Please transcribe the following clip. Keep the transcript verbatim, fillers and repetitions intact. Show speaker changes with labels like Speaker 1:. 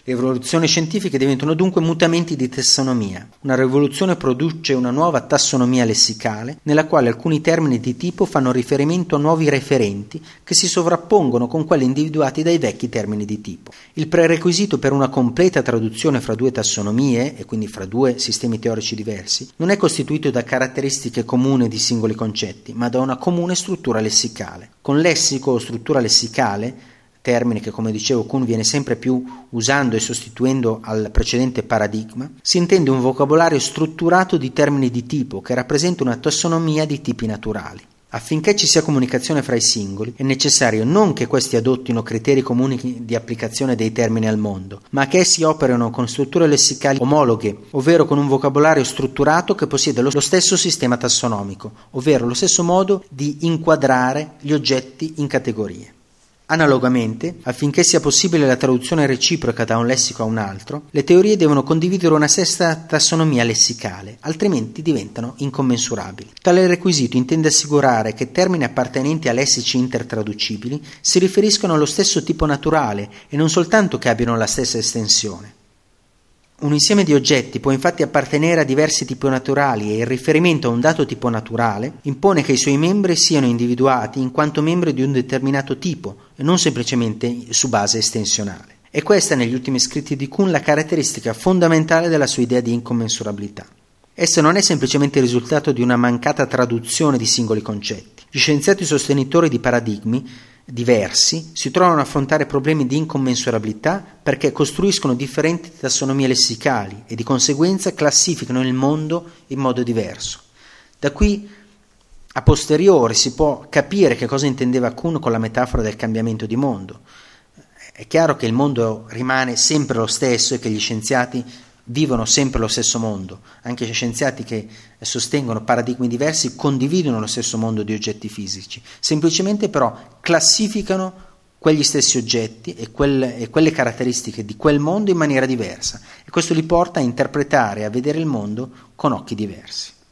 Speaker 1: Le evoluzioni scientifiche diventano dunque mutamenti di tassonomia. Una rivoluzione produce una nuova tassonomia lessicale, nella quale alcuni termini di tipo fanno riferimento a nuovi referenti che si sovrappongono con quelli individuati dai vecchi termini di tipo. Il prerequisito per una completa traduzione fra due tassonomie, e quindi fra due sistemi teorici diversi, non è costituito da caratteristiche comuni di singoli concetti, ma da una comune struttura lessicale. Con lessico o struttura lessicale, termine che, come dicevo, Kuhn viene sempre più usando e sostituendo al precedente paradigma, si intende un vocabolario strutturato di termini di tipo che rappresenta una tassonomia di tipi naturali. Affinché ci sia comunicazione fra i singoli, è necessario non che questi adottino criteri comuni di applicazione dei termini al mondo, ma che essi operino con strutture lessicali omologhe, ovvero con un vocabolario strutturato che possiede lo stesso sistema tassonomico, ovvero lo stesso modo di inquadrare gli oggetti in categorie. Analogamente, affinché sia possibile la traduzione reciproca da un lessico a un altro, le teorie devono condividere una stessa tassonomia lessicale, altrimenti diventano incommensurabili. Tale requisito intende assicurare che termini appartenenti a lessici intertraducibili si riferiscono allo stesso tipo naturale e non soltanto che abbiano la stessa estensione. Un insieme di oggetti può infatti appartenere a diversi tipi naturali e il riferimento a un dato tipo naturale impone che i suoi membri siano individuati in quanto membri di un determinato tipo e non semplicemente su base estensionale. E questa, negli ultimi scritti di Kuhn, la caratteristica fondamentale della sua idea di incommensurabilità. Essa non è semplicemente il risultato di una mancata traduzione di singoli concetti. Gli scienziati sostenitori di paradigmi diversi si trovano ad affrontare problemi di incommensurabilità perché costruiscono differenti tassonomie lessicali e di conseguenza classificano il mondo in modo diverso. Da qui a posteriori si può capire che cosa intendeva Kuhn con la metafora del cambiamento di mondo. È chiaro che il mondo rimane sempre lo stesso e che gli scienziati vivono sempre lo stesso mondo. Anche gli scienziati che sostengono paradigmi diversi condividono lo stesso mondo di oggetti fisici, semplicemente però classificano quegli stessi oggetti e quelle, e quelle caratteristiche di quel mondo in maniera diversa, e questo li porta a interpretare e a vedere il mondo con occhi diversi.